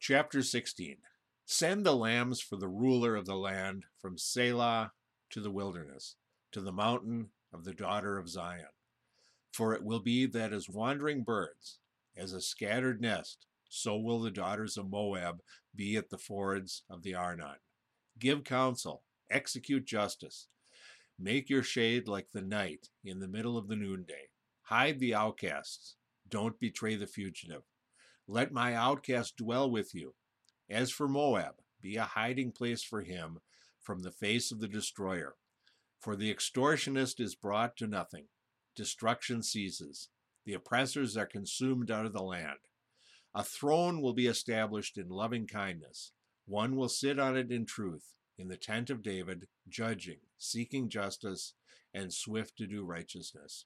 Chapter 16. Send the lambs for the ruler of the land from Selah to the wilderness, to the mountain of the daughter of Zion. For it will be that as wandering birds, as a scattered nest, so will the daughters of Moab be at the fords of the Arnon. Give counsel, execute justice. Make your shade like the night in the middle of the noonday. Hide the outcasts. Don't betray the fugitive. Let my outcast dwell with you. As for Moab, be a hiding place for him from the face of the destroyer. For the extortionist is brought to nothing. Destruction ceases. The oppressors are consumed out of the land. A throne will be established in loving kindness. One will sit on it in truth, in the tent of David, judging, seeking justice, and swift to do righteousness.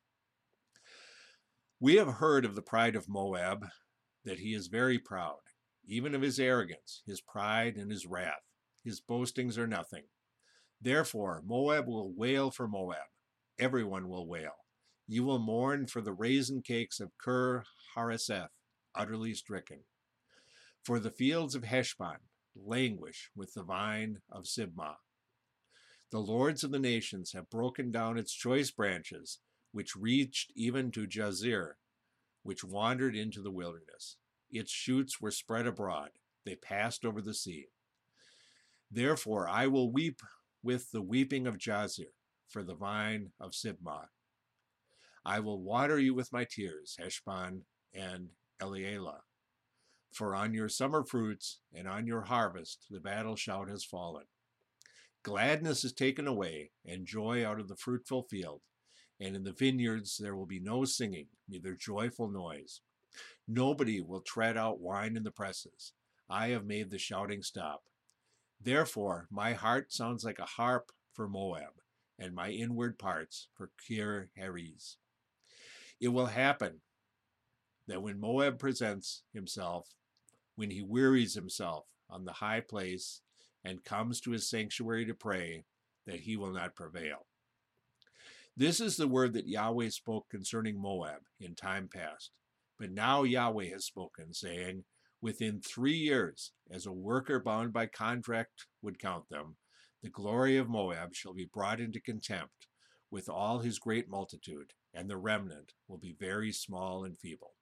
We have heard of the pride of Moab, that he is very proud, even of his arrogance, his pride, and his wrath. His boastings are nothing. Therefore, Moab will wail for Moab. Everyone will wail. You will mourn for the raisin cakes of Kir Hareseth, utterly stricken. For the fields of Heshbon languish with the vine of Sibmah. The lords of the nations have broken down its choice branches, which reached even to Jazer, which wandered into the wilderness. Its shoots were spread abroad. They passed over the sea. Therefore I will weep with the weeping of Jazer for the vine of Sibmah. I will water you with my tears, Heshbon and Elealeh. For on your summer fruits and on your harvest the battle shout has fallen. Gladness is taken away, and joy out of the fruitful field, and in the vineyards there will be no singing, neither joyful noise. Nobody will tread out wine in the presses. I have made the shouting stop. Therefore my heart sounds like a harp for Moab, and my inward parts for Kir Heres. It will happen that when Moab presents himself, when he wearies himself on the high place and comes to his sanctuary to pray, that he will not prevail. This is the word that Yahweh spoke concerning Moab in time past. But now Yahweh has spoken, saying, within 3 years, as a worker bound by contract would count them, the glory of Moab shall be brought into contempt with all his great multitude, and the remnant will be very small and feeble.